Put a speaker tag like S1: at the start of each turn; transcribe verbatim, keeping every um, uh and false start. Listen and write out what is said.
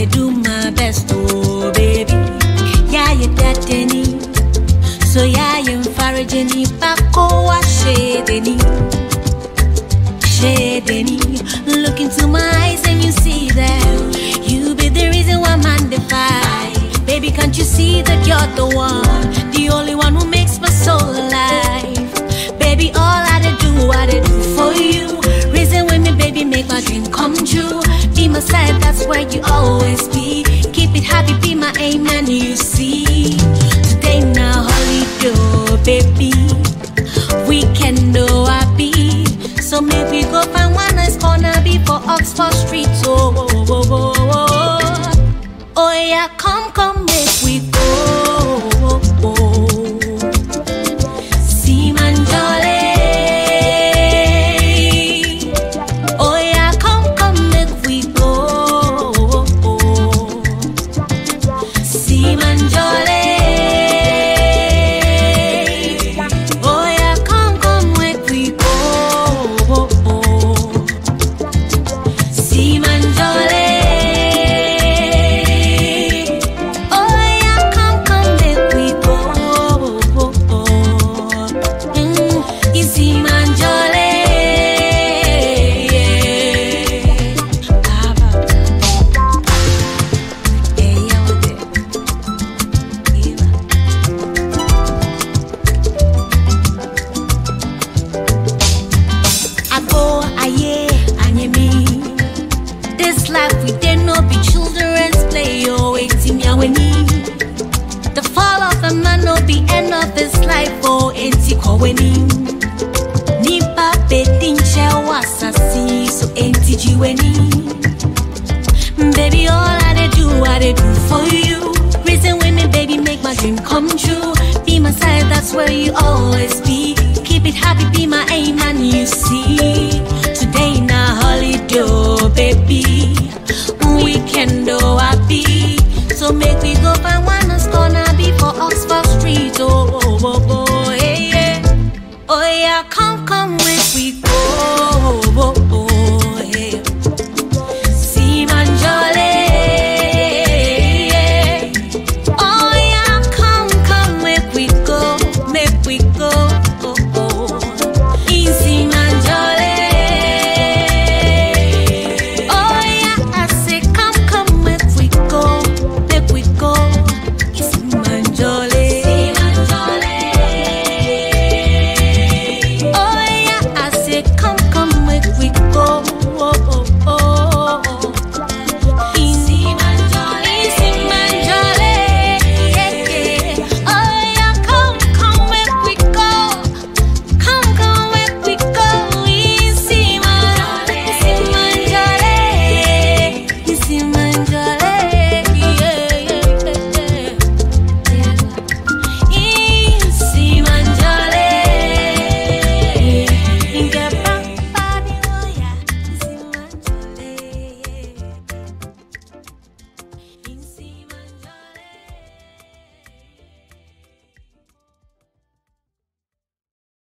S1: they do my best, oh baby. Yeah, you're that Denny. So yeah, you're Farajini, Paco, Shadeni. Shadeni. Look into my eyes and you see that you be the reason why man defy. Baby, can't you see that you're the one, the only one who makes my soul alive? Baby, all I do, what I do for you. Reason with me, baby, make my dream come true. Be my side, that's where you always be. Keep it happy, be my aim, and you see. Today now, holiday, baby. Weekend, oh, I be. So make we go find one nice corner before Oxford Street. Oh, oh, oh, oh, oh. Oh yeah, come, come, make we go. Oh, oh. See man jolly. Oh yeah, come, come, make we go. Oh, see man jolly. Oh yeah, come, come, make we go. See man jolly. The fall of a man no be end of his life. Oh, enti koweni nipa bedinche wasasi so enti jiweni. Baby, all I do, what I do for you. Reason with me, baby, make my dream come true. Be my side, that's where you always be. Keep it happy, be my aim, and you see. Today na holiday, baby. Weekend, oh, I be. So make we go find one.